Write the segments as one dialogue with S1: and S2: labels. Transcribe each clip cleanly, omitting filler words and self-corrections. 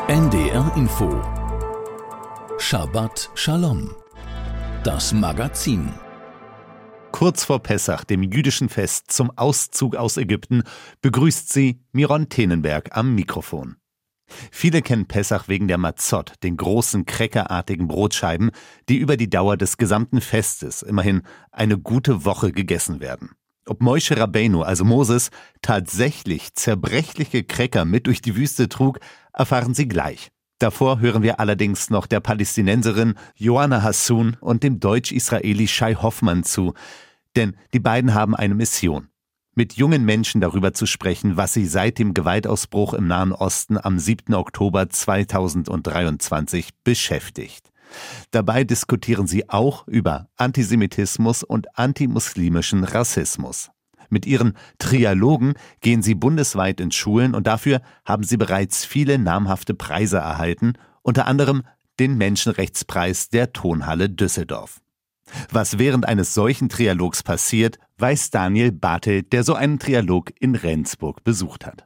S1: NDR Info Shabbat Shalom. Das Magazin.
S2: Kurz vor Pessach, dem jüdischen Fest zum Auszug aus Ägypten, begrüßt sie Miron Tenenberg am Mikrofon. Viele kennen Pessach wegen der Mazot, den großen crackerartigen Brotscheiben, die über die Dauer des gesamten Festes, immerhin eine gute Woche, gegessen werden. Ob Moshe Rabbeinu, also Moses, tatsächlich zerbrechliche Cracker mit durch die Wüste trug, erfahren Sie gleich. Davor hören wir allerdings noch der Palästinenserin Joanna Hassoun und dem Deutsch-Israeli Shai Hoffmann zu, denn die beiden haben eine Mission: mit jungen Menschen darüber zu sprechen, was sie seit dem Gewaltausbruch im Nahen Osten am 7. Oktober 2023 beschäftigt. Dabei diskutieren sie auch über Antisemitismus und antimuslimischen Rassismus. Mit ihren Trialogen gehen sie bundesweit in Schulen und dafür haben sie bereits viele namhafte Preise erhalten, unter anderem den Menschenrechtspreis der Tonhalle Düsseldorf. Was während eines solchen Trialogs passiert, weiß Daniel Bartel, der so einen Trialog in Rendsburg besucht hat.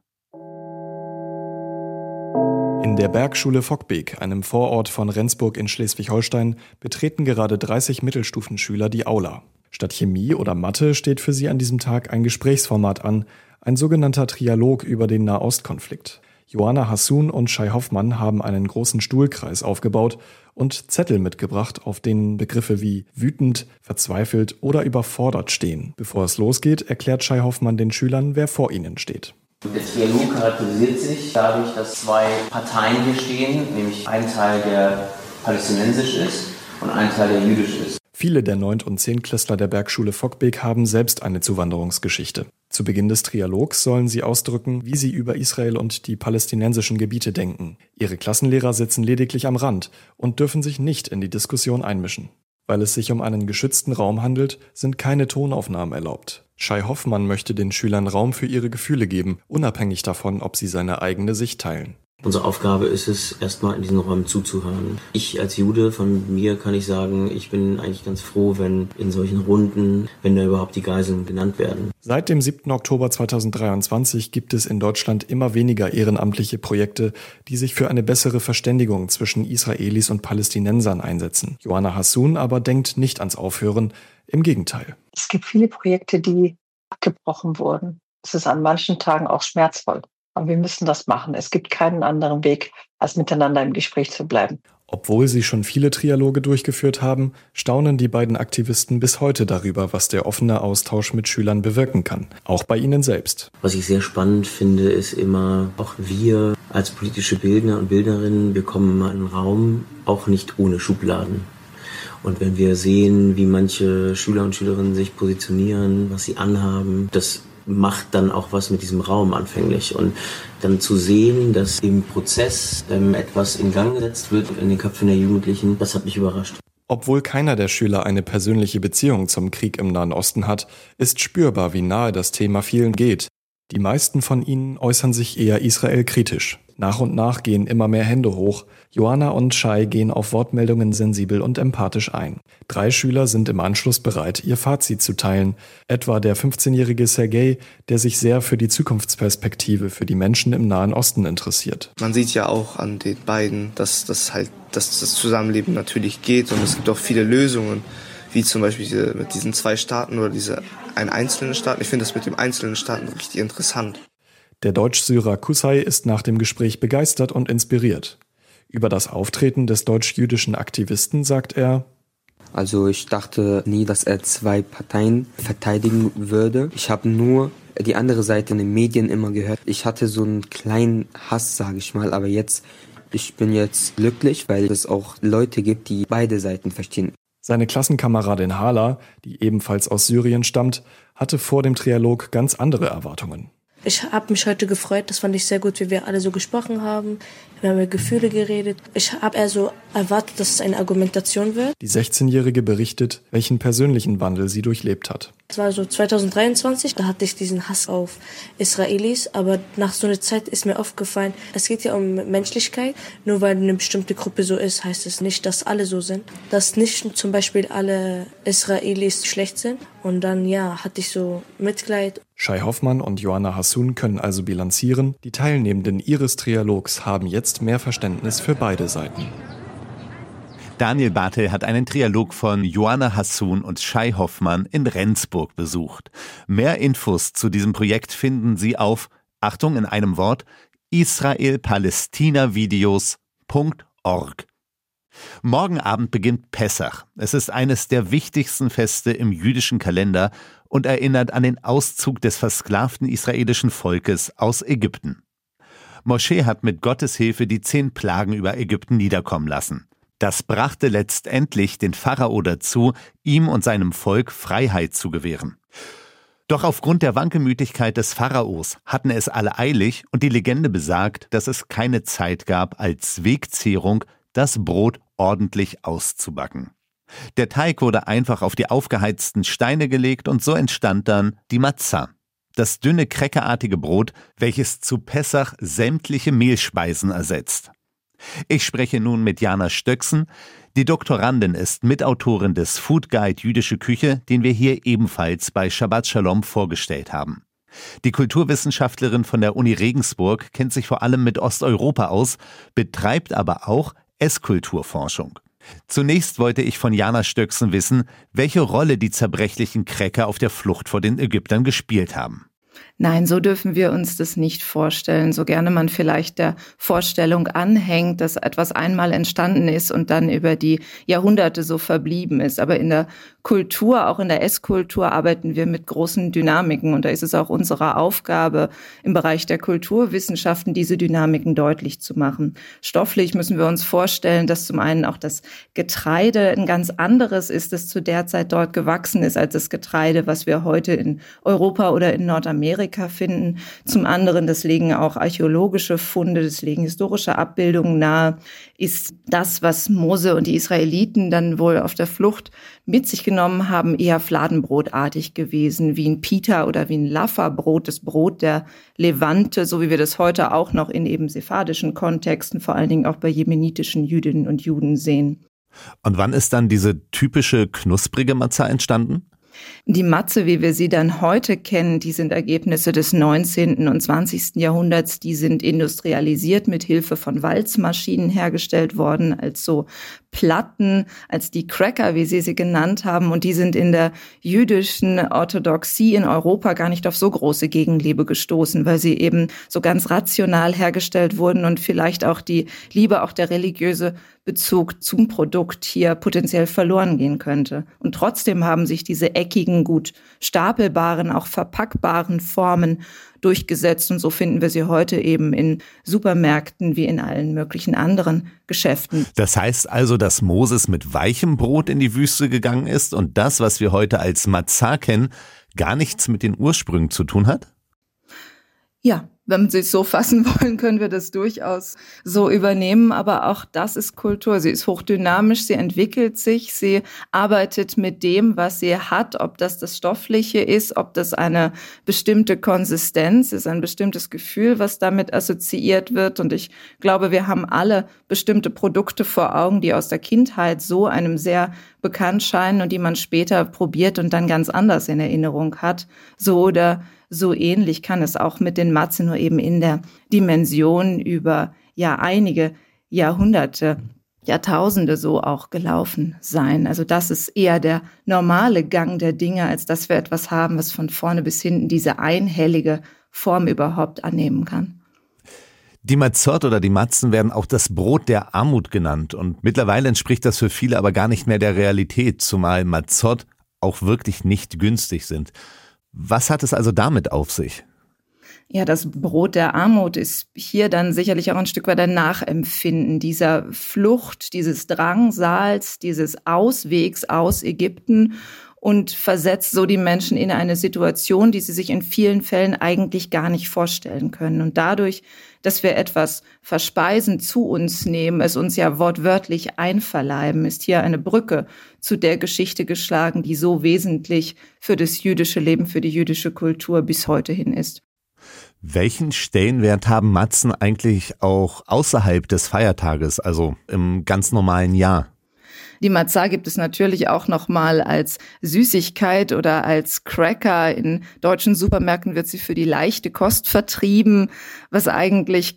S3: In der Bergschule Vockbeek, einem Vorort von Rendsburg in Schleswig-Holstein, betreten gerade 30 Mittelstufenschüler die Aula. Statt Chemie oder Mathe steht für sie an diesem Tag ein Gesprächsformat an, ein sogenannter Trialog über den Nahostkonflikt. Joanna Hassoun und Shai Hoffmann haben einen großen Stuhlkreis aufgebaut und Zettel mitgebracht, auf denen Begriffe wie wütend, verzweifelt oder überfordert stehen. Bevor es losgeht, erklärt Shai Hoffmann den Schülern, wer vor ihnen steht.
S4: Der Trialog charakterisiert sich dadurch, dass zwei Parteien hier stehen, nämlich ein Teil, der palästinensisch ist und ein Teil, der jüdisch ist.
S3: Viele der 9- und 10-Klässler der Bergschule Vockbeek haben selbst eine Zuwanderungsgeschichte. Zu Beginn des Trialogs sollen sie ausdrücken, wie sie über Israel und die palästinensischen Gebiete denken. Ihre Klassenlehrer sitzen lediglich am Rand und dürfen sich nicht in die Diskussion einmischen. Weil es sich um einen geschützten Raum handelt, sind keine Tonaufnahmen erlaubt. Shai Hoffmann möchte den Schülern Raum für ihre Gefühle geben, unabhängig davon, ob sie seine eigene Sicht teilen.
S4: Unsere Aufgabe ist es, erstmal in diesen Räumen zuzuhören. Ich als Jude, von mir kann ich sagen, ich bin eigentlich ganz froh, wenn in solchen Runden, wenn da überhaupt die Geiseln genannt werden.
S3: Seit dem 7. Oktober 2023 gibt es in Deutschland immer weniger ehrenamtliche Projekte, die sich für eine bessere Verständigung zwischen Israelis und Palästinensern einsetzen. Joanna Hassoun aber denkt nicht ans Aufhören, im Gegenteil.
S5: Es gibt viele Projekte, die abgebrochen wurden. Es ist an manchen Tagen auch schmerzvoll. Aber wir müssen das machen. Es gibt keinen anderen Weg, als miteinander im Gespräch zu bleiben.
S3: Obwohl sie schon viele Trialoge durchgeführt haben, staunen die beiden Aktivisten bis heute darüber, was der offene Austausch mit Schülern bewirken kann. Auch bei ihnen selbst.
S4: Was ich sehr spannend finde, ist immer, auch wir als politische Bildner und Bildnerinnen, wir kommen in einen Raum, auch nicht ohne Schubladen. Und wenn wir sehen, wie manche Schüler und Schülerinnen sich positionieren, was sie anhaben, das macht dann auch was mit diesem Raum anfänglich. Und dann zu sehen, dass im Prozess etwas in Gang gesetzt wird in den Köpfen der Jugendlichen, das hat mich überrascht.
S3: Obwohl keiner der Schüler eine persönliche Beziehung zum Krieg im Nahen Osten hat, ist spürbar, wie nahe das Thema vielen geht. Die meisten von ihnen äußern sich eher israelkritisch. Nach und nach gehen immer mehr Hände hoch. Joanna und Shai gehen auf Wortmeldungen sensibel und empathisch ein. 3 Schüler sind im Anschluss bereit, ihr Fazit zu teilen. Etwa der 15-jährige Sergei, der sich sehr für die Zukunftsperspektive für die Menschen im Nahen Osten interessiert.
S6: Man sieht ja auch an den beiden, dass das Zusammenleben natürlich geht und es gibt auch viele Lösungen, wie zum Beispiel mit diesen 2 Staaten oder einen einzelnen Staat. Ich finde das mit dem einzelnen Staaten richtig interessant.
S3: Der Deutsch-Syrer Kusai ist nach dem Gespräch begeistert und inspiriert. Über das Auftreten des deutsch-jüdischen Aktivisten sagt er:
S7: Also ich dachte nie, dass er 2 Parteien verteidigen würde. Ich habe nur die andere Seite in den Medien immer gehört. Ich hatte so einen kleinen Hass, sage ich mal, aber ich bin jetzt glücklich, weil es auch Leute gibt, die beide Seiten verstehen.
S3: Seine Klassenkameradin Hala, die ebenfalls aus Syrien stammt, hatte vor dem Trialog ganz andere Erwartungen.
S8: Ich habe mich heute gefreut, das fand ich sehr gut, wie wir alle so gesprochen haben. Wir haben über Gefühle geredet. Ich habe eher so erwartet, dass es eine Argumentation wird.
S3: Die 16-Jährige berichtet, welchen persönlichen Wandel sie durchlebt hat.
S8: Es war so 2023, da hatte ich diesen Hass auf Israelis, aber nach so einer Zeit ist mir aufgefallen, es geht ja um Menschlichkeit. Nur weil eine bestimmte Gruppe so ist, heißt es nicht, dass alle so sind. Dass nicht zum Beispiel alle Israelis schlecht sind. Und dann, hatte ich so Mitleid.
S3: Shai Hoffmann und Joanna Hassoun können also bilanzieren, die Teilnehmenden ihres Trialogs haben jetzt mehr Verständnis für beide Seiten.
S2: Daniel Bartel hat einen Trialog von Joanna Hassoun und Shai Hoffmann in Rendsburg besucht. Mehr Infos zu diesem Projekt finden Sie auf, Achtung in einem Wort, israelpalästinavideos.org. Morgen Abend beginnt Pessach. Es ist eines der wichtigsten Feste im jüdischen Kalender und erinnert an den Auszug des versklavten israelischen Volkes aus Ägypten. Mosche hat mit Gottes Hilfe die 10 Plagen über Ägypten niederkommen lassen. Das brachte letztendlich den Pharao dazu, ihm und seinem Volk Freiheit zu gewähren. Doch aufgrund der Wankelmütigkeit des Pharaos hatten es alle eilig und die Legende besagt, dass es keine Zeit gab, als Wegzehrung das Brot ordentlich auszubacken. Der Teig wurde einfach auf die aufgeheizten Steine gelegt und so entstand dann die Matzah, das dünne crackerartige Brot, welches zu Pessach sämtliche Mehlspeisen ersetzt. Ich spreche nun mit Jana Stöcksen. Die Doktorandin ist Mitautorin des Food Guide Jüdische Küche, den wir hier ebenfalls bei Shabbat Shalom vorgestellt haben. Die Kulturwissenschaftlerin von der Uni Regensburg kennt sich vor allem mit Osteuropa aus, betreibt aber auch Esskulturforschung. Zunächst wollte ich von Jana Stöcksen wissen, welche Rolle die zerbrechlichen Cracker auf der Flucht vor den Ägyptern gespielt haben.
S9: Nein, so dürfen wir uns das nicht vorstellen. So gerne man vielleicht der Vorstellung anhängt, dass etwas einmal entstanden ist und dann über die Jahrhunderte so verblieben ist. Aber in der Kultur, auch in der Esskultur, arbeiten wir mit großen Dynamiken. Und da ist es auch unsere Aufgabe, im Bereich der Kulturwissenschaften diese Dynamiken deutlich zu machen. Stofflich müssen wir uns vorstellen, dass zum einen auch das Getreide ein ganz anderes ist, das zu der Zeit dort gewachsen ist, als das Getreide, was wir heute in Europa oder in Nordamerika finden. Zum anderen, das legen auch archäologische Funde, das legen historische Abbildungen nahe, ist das, was Mose und die Israeliten dann wohl auf der Flucht mit sich genommen haben, eher fladenbrotartig gewesen, wie ein Pita oder wie ein Laffa-Brot, das Brot der Levante, so wie wir das heute auch noch in eben sephardischen Kontexten, vor allen Dingen auch bei jemenitischen Jüdinnen und Juden sehen.
S2: Und wann ist dann diese typische knusprige Matzah entstanden?
S9: Die Matze, wie wir sie dann heute kennen, die sind Ergebnisse des 19. und 20. Jahrhunderts. Die sind industrialisiert mit Hilfe von Walzmaschinen hergestellt worden, als so Platten, als die Cracker, wie sie genannt haben. Und die sind in der jüdischen Orthodoxie in Europa gar nicht auf so große Gegenliebe gestoßen, weil sie eben so ganz rational hergestellt wurden und vielleicht auch die Liebe, auch der religiöse Bezug zum Produkt hier potenziell verloren gehen könnte. Und trotzdem haben sich diese eckigen, gut stapelbaren, auch verpackbaren Formen durchgesetzt. Und so finden wir sie heute eben in Supermärkten wie in allen möglichen anderen Geschäften.
S2: Das heißt also, dass Moses mit weichem Brot in die Wüste gegangen ist und das, was wir heute als Matzah kennen, gar nichts mit den Ursprüngen zu tun hat?
S9: Ja, wenn Sie es so fassen wollen, können wir das durchaus so übernehmen. Aber auch das ist Kultur. Sie ist hochdynamisch, sie entwickelt sich, sie arbeitet mit dem, was sie hat, ob das Stoffliche ist, ob das eine bestimmte Konsistenz ist, ein bestimmtes Gefühl, was damit assoziiert wird. Und ich glaube, wir haben alle bestimmte Produkte vor Augen, die aus der Kindheit so einem sehr bekannt scheinen und die man später probiert und dann ganz anders in Erinnerung hat. So oder so ähnlich kann es auch mit den Matzen, nur eben in der Dimension über einige Jahrhunderte, Jahrtausende so auch gelaufen sein. Also das ist eher der normale Gang der Dinge, als dass wir etwas haben, was von vorne bis hinten diese einhellige Form überhaupt annehmen kann.
S2: Die Matzot oder die Matzen werden auch das Brot der Armut genannt und mittlerweile entspricht das für viele aber gar nicht mehr der Realität, zumal Matzot auch wirklich nicht günstig sind. Was hat es also damit auf sich?
S9: Ja, das Brot der Armut ist hier dann sicherlich auch ein Stück weit ein Nachempfinden dieser Flucht, dieses Drangsals, dieses Auswegs aus Ägypten und versetzt so die Menschen in eine Situation, die sie sich in vielen Fällen eigentlich gar nicht vorstellen können. Und dadurch, dass wir etwas verspeisen, zu uns nehmen, es uns ja wortwörtlich einverleiben, ist hier eine Brücke zu der Geschichte geschlagen, die so wesentlich für das jüdische Leben, für die jüdische Kultur bis heute hin ist.
S2: Welchen Stellenwert haben Matzen eigentlich auch außerhalb des Feiertages, also im ganz normalen Jahr?
S9: Die Matzah gibt es natürlich auch noch mal als Süßigkeit oder als Cracker. In deutschen Supermärkten wird sie für die leichte Kost vertrieben, was eigentlich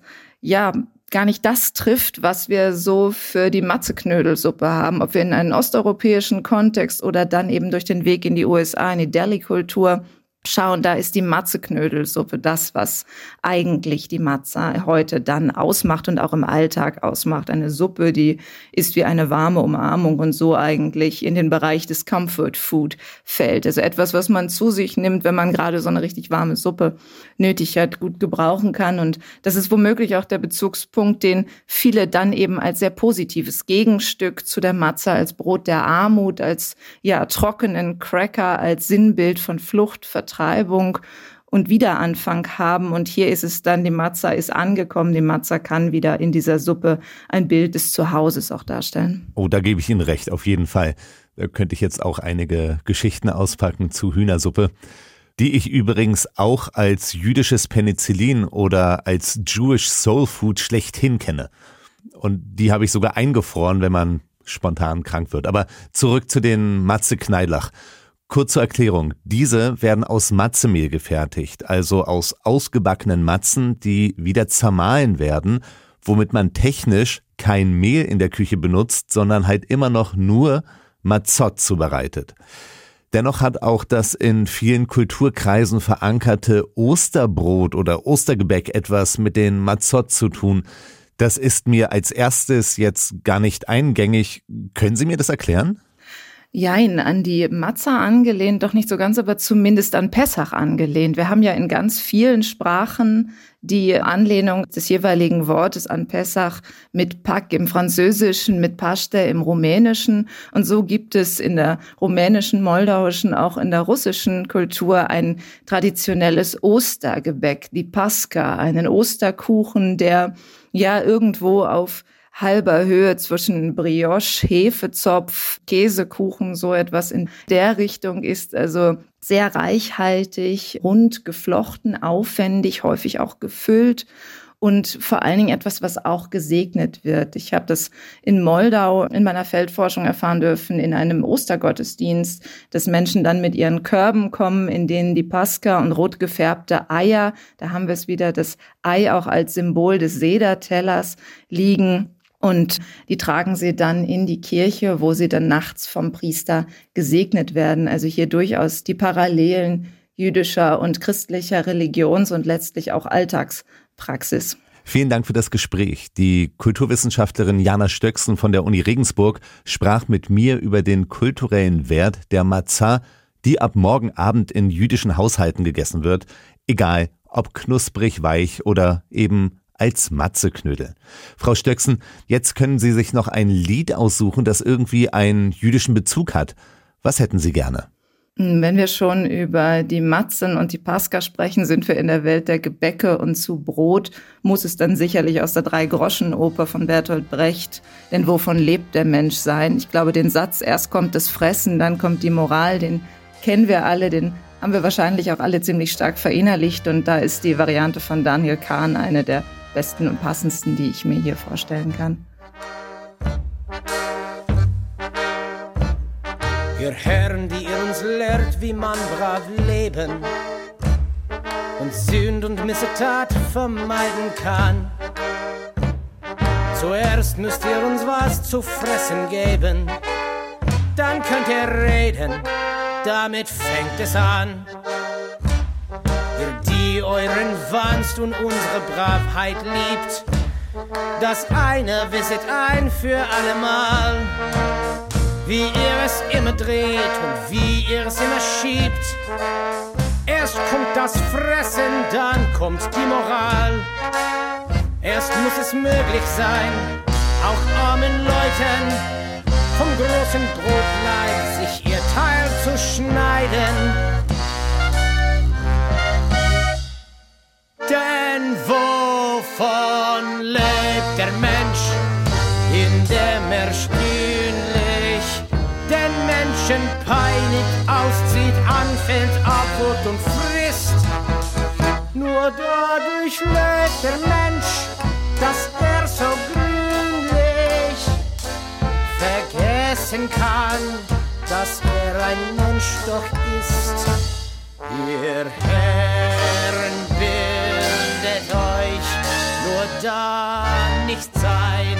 S9: gar nicht das trifft, was wir so für die Matzeknödelsuppe haben. Ob wir in einen osteuropäischen Kontext oder dann eben durch den Weg in die USA, in die Deli-Kultur schauen, da ist die Matzeknödelsuppe das, was eigentlich die Matzah heute dann ausmacht und auch im Alltag ausmacht. Eine Suppe, die ist wie eine warme Umarmung und so eigentlich in den Bereich des Comfort Food fällt. Also etwas, was man zu sich nimmt, wenn man gerade so eine richtig warme Suppe nötig hat, gut gebrauchen kann. Und das ist womöglich auch der Bezugspunkt, den viele dann eben als sehr positives Gegenstück zu der Matzah, als Brot der Armut, als trockenen Cracker, als Sinnbild von Flucht, Vertreibung und Wiederanfang haben. Und hier ist es dann, die Matzah ist angekommen, die Matzah kann wieder in dieser Suppe ein Bild des Zuhauses auch darstellen.
S2: Oh, da gebe ich Ihnen recht, auf jeden Fall. Da könnte ich jetzt auch einige Geschichten auspacken zu Hühnersuppe, die ich übrigens auch als jüdisches Penicillin oder als Jewish Soul Food schlechthin kenne. Und die habe ich sogar eingefroren, wenn man spontan krank wird. Aber zurück zu den Matze-Kneidlach. Kurze Erklärung, diese werden aus Matzemehl gefertigt, also aus ausgebackenen Matzen, die wieder zermahlen werden, womit man technisch kein Mehl in der Küche benutzt, sondern halt immer noch nur Matzot zubereitet. Dennoch hat auch das in vielen Kulturkreisen verankerte Osterbrot oder Ostergebäck etwas mit den Matzot zu tun. Das ist mir als erstes jetzt gar nicht eingängig. Können Sie mir das erklären?
S9: Jein, an die Matzah angelehnt, doch nicht so ganz, aber zumindest an Pessach angelehnt. Wir haben ja in ganz vielen Sprachen die Anlehnung des jeweiligen Wortes an Pessach mit Pak im Französischen, mit Paschte im Rumänischen. Und so gibt es in der rumänischen, moldauischen, auch in der russischen Kultur ein traditionelles Ostergebäck, die Paska, einen Osterkuchen, der irgendwo auf halber Höhe zwischen Brioche, Hefezopf, Käsekuchen, so etwas in der Richtung ist. Also sehr reichhaltig, rund geflochten, aufwendig, häufig auch gefüllt und vor allen Dingen etwas, was auch gesegnet wird. Ich habe das in Moldau in meiner Feldforschung erfahren dürfen, in einem Ostergottesdienst, dass Menschen dann mit ihren Körben kommen, in denen die Paska und rot gefärbte Eier, da haben wir es wieder, das Ei auch als Symbol des Sedertellers liegen. Und die tragen sie dann in die Kirche, wo sie dann nachts vom Priester gesegnet werden. Also hier durchaus die Parallelen jüdischer und christlicher Religions- und letztlich auch Alltagspraxis.
S2: Vielen Dank für das Gespräch. Die Kulturwissenschaftlerin Jana Stöcksen von der Uni Regensburg sprach mit mir über den kulturellen Wert der Matzah, die ab morgen Abend in jüdischen Haushalten gegessen wird, egal ob knusprig, weich oder eben als Matzeknödel. Frau Stöcksen, jetzt können Sie sich noch ein Lied aussuchen, das irgendwie einen jüdischen Bezug hat. Was hätten Sie gerne?
S9: Wenn wir schon über die Matzen und die Paska sprechen, sind wir in der Welt der Gebäcke und zu Brot muss es dann sicherlich aus der Drei-Groschen-Oper von Bertolt Brecht, denn wovon lebt der Mensch sein? Ich glaube, den Satz, erst kommt das Fressen, dann kommt die Moral, den kennen wir alle, den haben wir wahrscheinlich auch alle ziemlich stark verinnerlicht und da ist die Variante von Daniel Kahn eine der besten und passendsten, die ich mir hier vorstellen kann.
S10: Ihr Herren, die ihr uns lehrt, wie man brav leben und Sünd und Missetat vermeiden kann. Zuerst müsst ihr uns was zu fressen geben, dann könnt ihr reden, damit fängt es an. Ihr, die euren Wanst und unsere Bravheit liebt, das eine wisset ein für allemal. Wie ihr es immer dreht und wie ihr es immer schiebt. Erst kommt das Fressen, dann kommt die Moral. Erst muss es möglich sein, auch armen Leuten vom großen Brotleib sich ihr Teil zu schneiden. Denn wovon lebt der Mensch, indem er stühnlich den Menschen peinigt, auszieht, anfällt, abwurft und frisst? Nur dadurch lebt der Mensch, dass er so grünlich vergessen kann, dass er ein Mensch doch ist. Ihr Herren, bildet euch nur da nicht sein.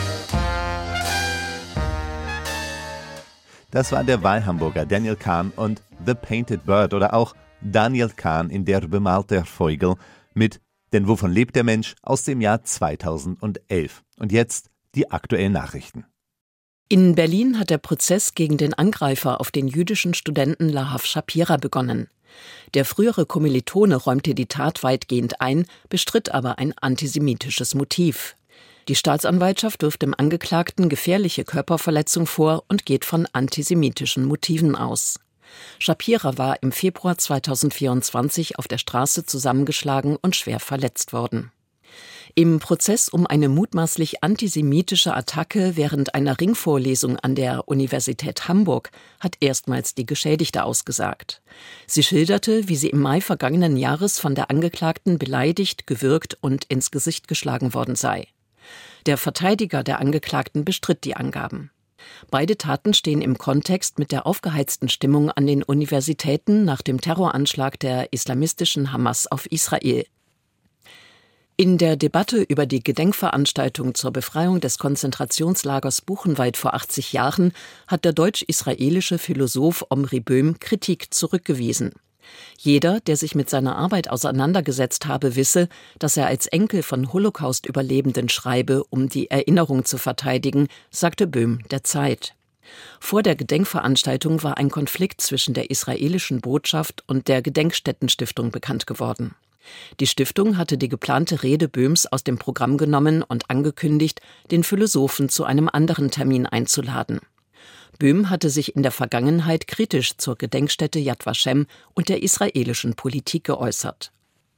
S2: Das war der Wahlhamburger Daniel Kahn und The Painted Bird oder auch Daniel Kahn in Der bemalte Vogel mit Denn wovon lebt der Mensch aus dem Jahr 2011. Und jetzt die aktuellen Nachrichten.
S11: In Berlin hat der Prozess gegen den Angreifer auf den jüdischen Studenten Lahav Shapira begonnen. Der frühere Kommilitone räumte die Tat weitgehend ein, bestritt aber ein antisemitisches Motiv. Die Staatsanwaltschaft wirft dem Angeklagten gefährliche Körperverletzung vor und geht von antisemitischen Motiven aus. Shapira war im Februar 2024 auf der Straße zusammengeschlagen und schwer verletzt worden. Im Prozess um eine mutmaßlich antisemitische Attacke während einer Ringvorlesung an der Universität Hamburg hat erstmals die Geschädigte ausgesagt. Sie schilderte, wie sie im Mai vergangenen Jahres von der Angeklagten beleidigt, gewürgt und ins Gesicht geschlagen worden sei. Der Verteidiger der Angeklagten bestritt die Angaben. Beide Taten stehen im Kontext mit der aufgeheizten Stimmung an den Universitäten nach dem Terroranschlag der islamistischen Hamas auf Israel. In der Debatte über die Gedenkveranstaltung zur Befreiung des Konzentrationslagers Buchenwald vor 80 Jahren hat der deutsch-israelische Philosoph Omri Böhm Kritik zurückgewiesen. Jeder, der sich mit seiner Arbeit auseinandergesetzt habe, wisse, dass er als Enkel von Holocaust-Überlebenden schreibe, um die Erinnerung zu verteidigen, sagte Böhm der Zeit. Vor der Gedenkveranstaltung war ein Konflikt zwischen der israelischen Botschaft und der Gedenkstättenstiftung bekannt geworden. Die Stiftung hatte die geplante Rede Böhms aus dem Programm genommen und angekündigt, den Philosophen zu einem anderen Termin einzuladen. Böhm hatte sich in der Vergangenheit kritisch zur Gedenkstätte Yad Vashem und der israelischen Politik geäußert.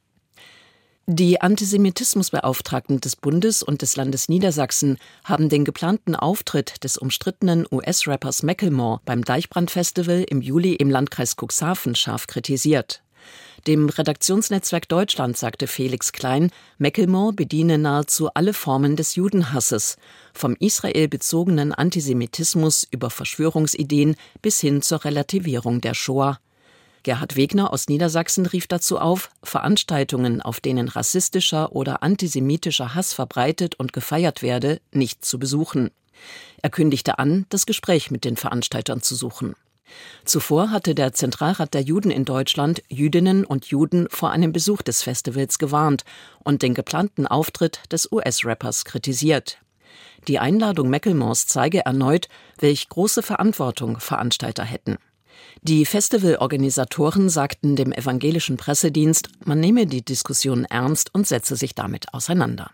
S11: Die Antisemitismusbeauftragten des Bundes und des Landes Niedersachsen haben den geplanten Auftritt des umstrittenen US-Rappers Macklemore beim Deichbrand-Festival im Juli im Landkreis Cuxhaven scharf kritisiert. Dem Redaktionsnetzwerk Deutschland sagte Felix Klein, Macklemore bediene nahezu alle Formen des Judenhasses, vom israelbezogenen Antisemitismus über Verschwörungsideen bis hin zur Relativierung der Shoah. Gerhard Wegner aus Niedersachsen rief dazu auf, Veranstaltungen, auf denen rassistischer oder antisemitischer Hass verbreitet und gefeiert werde, nicht zu besuchen. Er kündigte an, das Gespräch mit den Veranstaltern zu suchen. Zuvor hatte der Zentralrat der Juden in Deutschland Jüdinnen und Juden vor einem Besuch des Festivals gewarnt und den geplanten Auftritt des US-Rappers kritisiert. Die Einladung Macklemores zeige erneut, welch große Verantwortung Veranstalter hätten. Die Festivalorganisatoren sagten dem evangelischen Pressedienst, man nehme die Diskussion ernst und setze sich damit auseinander.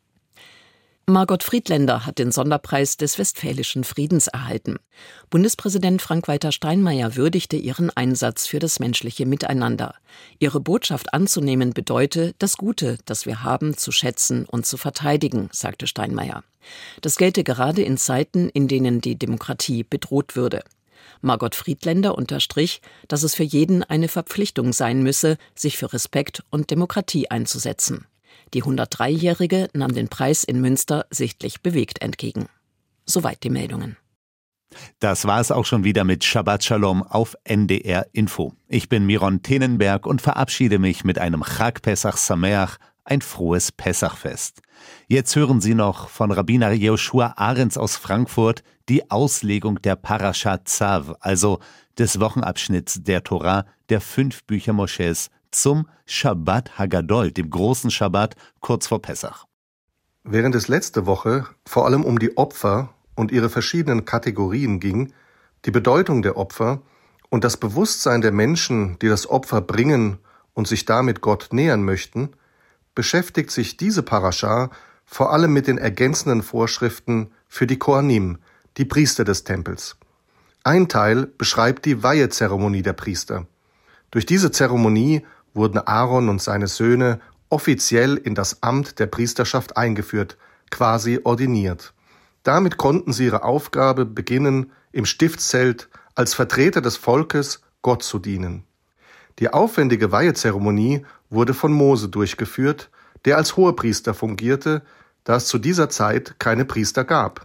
S11: Margot Friedländer hat den Sonderpreis des Westfälischen Friedens erhalten. Bundespräsident Frank-Walter Steinmeier würdigte ihren Einsatz für das menschliche Miteinander. Ihre Botschaft anzunehmen bedeute, das Gute, das wir haben, zu schätzen und zu verteidigen, sagte Steinmeier. Das gelte gerade in Zeiten, in denen die Demokratie bedroht würde. Margot Friedländer unterstrich, dass es für jeden eine Verpflichtung sein müsse, sich für Respekt und Demokratie einzusetzen. Die 103-Jährige nahm den Preis in Münster sichtlich bewegt entgegen. Soweit die Meldungen.
S2: Das war es auch schon wieder mit Shabbat Shalom auf NDR Info. Ich bin Miron Tenenberg und verabschiede mich mit einem Chag Pesach Sameach, ein frohes Pessachfest. Jetzt hören Sie noch von Rabbiner Joshua Ahrens aus Frankfurt die Auslegung der Parashat Tzav, also des Wochenabschnitts der Torah, der 5 Bücher Mosches, zum Shabbat Hagadol, dem großen Schabbat, kurz vor Pessach.
S12: Während es letzte Woche vor allem um die Opfer und ihre verschiedenen Kategorien ging, die Bedeutung der Opfer und das Bewusstsein der Menschen, die das Opfer bringen und sich damit Gott nähern möchten, beschäftigt sich diese Parascha vor allem mit den ergänzenden Vorschriften für die Kohanim, die Priester des Tempels. Ein Teil beschreibt die Weihezeremonie der Priester. Durch diese Zeremonie wurden Aaron und seine Söhne offiziell in das Amt der Priesterschaft eingeführt, quasi ordiniert. Damit konnten sie ihre Aufgabe beginnen, im Stiftszelt als Vertreter des Volkes Gott zu dienen. Die aufwendige Weihezeremonie wurde von Mose durchgeführt, der als Hohepriester fungierte, da es zu dieser Zeit keine Priester gab.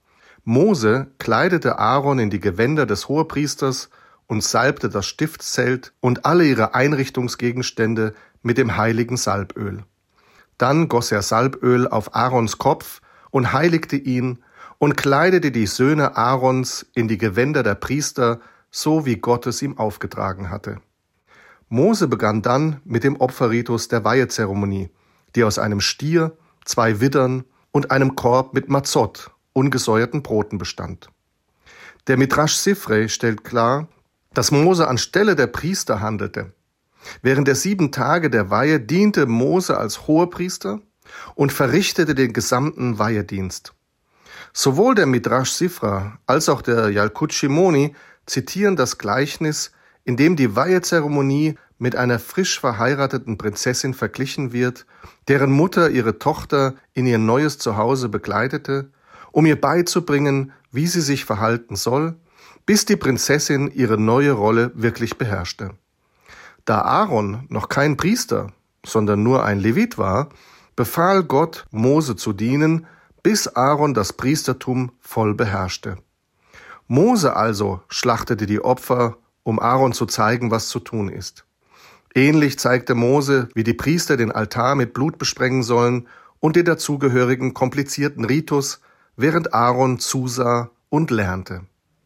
S12: Mose kleidete Aaron in die Gewänder des Hohepriesters und salbte das Stiftszelt und alle ihre Einrichtungsgegenstände mit dem heiligen Salböl. Dann goss er Salböl auf Aarons Kopf und heiligte ihn und kleidete die Söhne Aarons in die Gewänder der Priester, so wie Gott es ihm aufgetragen hatte. Mose begann dann mit dem Opferritus der Weihezeremonie, die aus einem Stier, 2 Widdern und einem Korb mit Mazot, ungesäuerten Broten, bestand. Der Midrash Sifrei stellt klar, dass Mose anstelle der Priester handelte. Während der 7 Tage der Weihe diente Mose als Hohepriester und verrichtete den gesamten Weihedienst. Sowohl der Midrash Sifra als auch der Yalkut Shimoni zitieren das Gleichnis, in dem die Weihezeremonie mit einer frisch verheirateten Prinzessin verglichen wird, deren Mutter ihre Tochter in ihr neues Zuhause begleitete, um ihr beizubringen, wie sie sich verhalten soll, bis die Prinzessin ihre neue Rolle wirklich beherrschte. Da Aaron noch kein Priester, sondern nur ein Levit war, befahl Gott, Mose zu dienen, bis Aaron das Priestertum voll beherrschte. Mose also schlachtete die Opfer, um Aaron zu zeigen, was zu tun ist. Ähnlich zeigte Mose, wie die Priester den Altar mit Blut besprengen sollen und den dazugehörigen komplizierten Ritus, während Aaron zusah und lernte.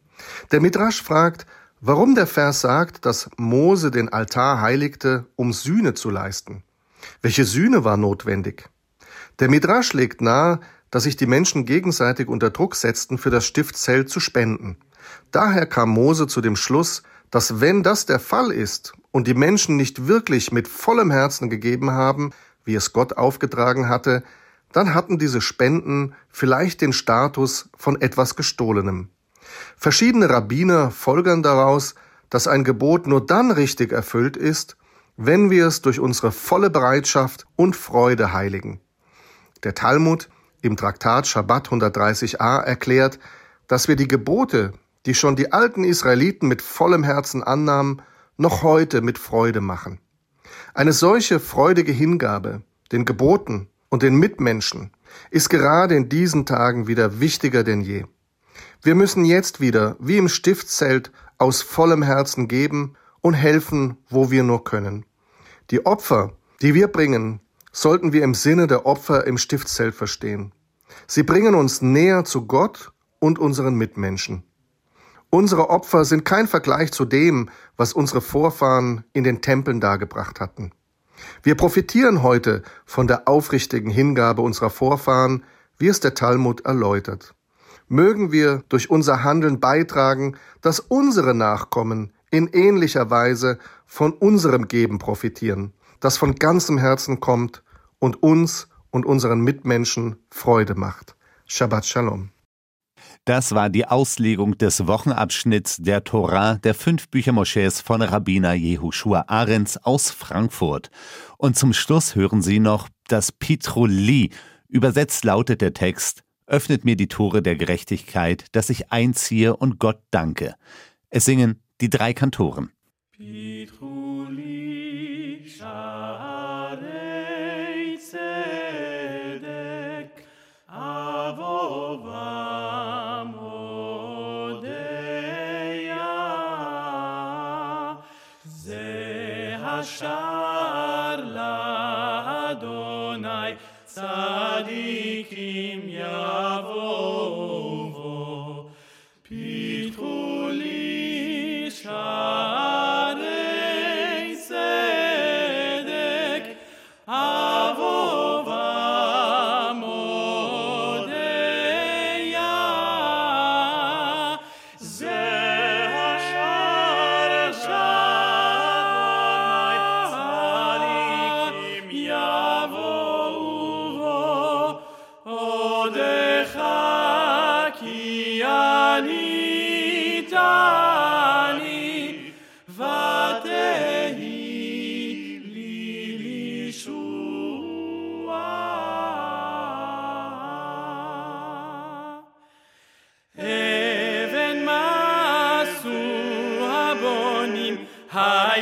S12: Der Midrash fragt, warum der Vers sagt, dass Mose den Altar heiligte, um Sühne zu leisten. Welche Sühne war notwendig? Der Midrash legt nahe, dass sich die Menschen gegenseitig unter Druck setzten, für das Stiftszelt zu spenden. Daher kam Mose zu dem Schluss, dass wenn das der Fall ist und die Menschen nicht wirklich mit vollem Herzen gegeben haben, wie es Gott aufgetragen hatte, dann hatten diese Spenden vielleicht den Status von etwas Gestohlenem. Verschiedene Rabbiner folgern daraus, dass ein Gebot nur dann richtig erfüllt ist, wenn wir es durch unsere volle Bereitschaft und Freude heiligen. Der Talmud im Traktat Schabbat 130a erklärt, dass wir die Gebote, die schon die alten Israeliten mit vollem Herzen annahmen, noch heute mit Freude machen. Eine solche freudige Hingabe den Geboten und den Mitmenschen ist gerade in diesen Tagen wieder wichtiger denn je. Wir müssen jetzt wieder, wie im Stiftszelt, aus vollem Herzen geben und helfen, wo wir nur können. Die Opfer, die wir bringen, sollten wir im Sinne der Opfer im Stiftszelt verstehen. Sie bringen uns näher zu Gott und unseren Mitmenschen. Unsere Opfer sind kein Vergleich zu dem, was unsere Vorfahren in den Tempeln dargebracht hatten. Wir profitieren heute von der aufrichtigen Hingabe unserer Vorfahren, wie es der Talmud erläutert. Mögen wir durch unser Handeln beitragen, dass unsere Nachkommen in ähnlicher Weise von unserem Geben profitieren, das von ganzem Herzen kommt und uns und unseren Mitmenschen Freude macht. Shabbat Shalom.
S2: Das war die Auslegung des Wochenabschnitts der Torah der 5 Bücher Mosches von Rabbiner Jehoshua Arens aus Frankfurt. Und zum Schluss hören Sie noch das Pitruli. Übersetzt lautet der Text: Öffnet mir die Tore der Gerechtigkeit, dass ich einziehe und Gott danke. Es singen die 3 Kantoren.
S13: Pitruli Sharei Tzedek Avovam Odeya Ze Hashar LaAdonai Tzadikim Yavovo Pitruli Sharei Tzedek Avovam Odeya Ze Hashar Tzadikim Yavovo Odecha Ki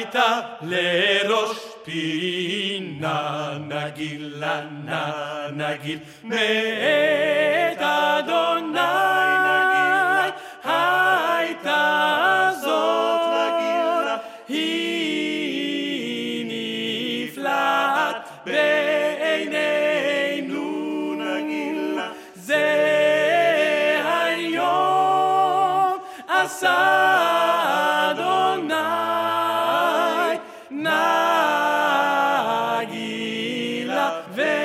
S13: הייתה לראש פינה, נגיל לנה, נגיל מאת אדוני, הייתה זאת נגילה, היא נפלאת בעינינו נגילה, זה היום עשה נגילה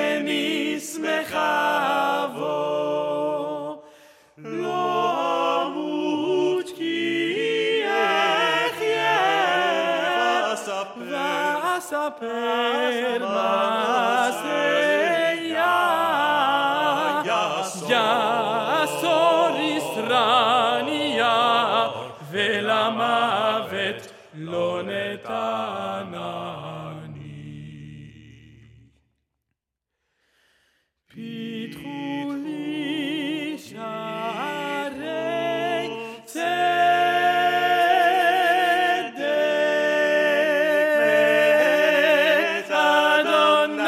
S13: ונשמחה בו. לא אמות כי אחיה ואספר מעשיה, יאסור ישרניה ולמוות לא נתנני. פיתחו לי שערי צדק ואת אדוני,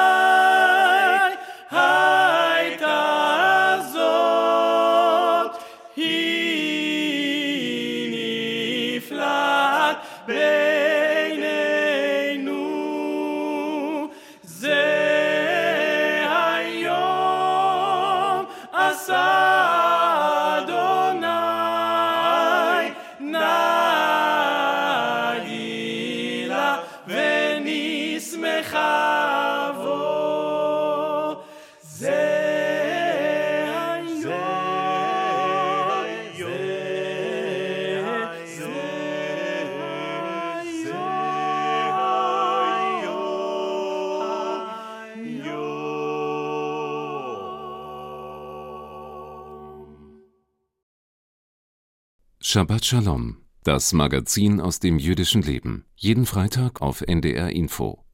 S13: הייתה זאת היא נפלאת בעינינו, זה היום עשה אדוני, נגילה ונשמחה בו. זה
S14: Shabbat Shalom, das Magazin aus dem jüdischen Leben. Jeden Freitag auf NDR Info.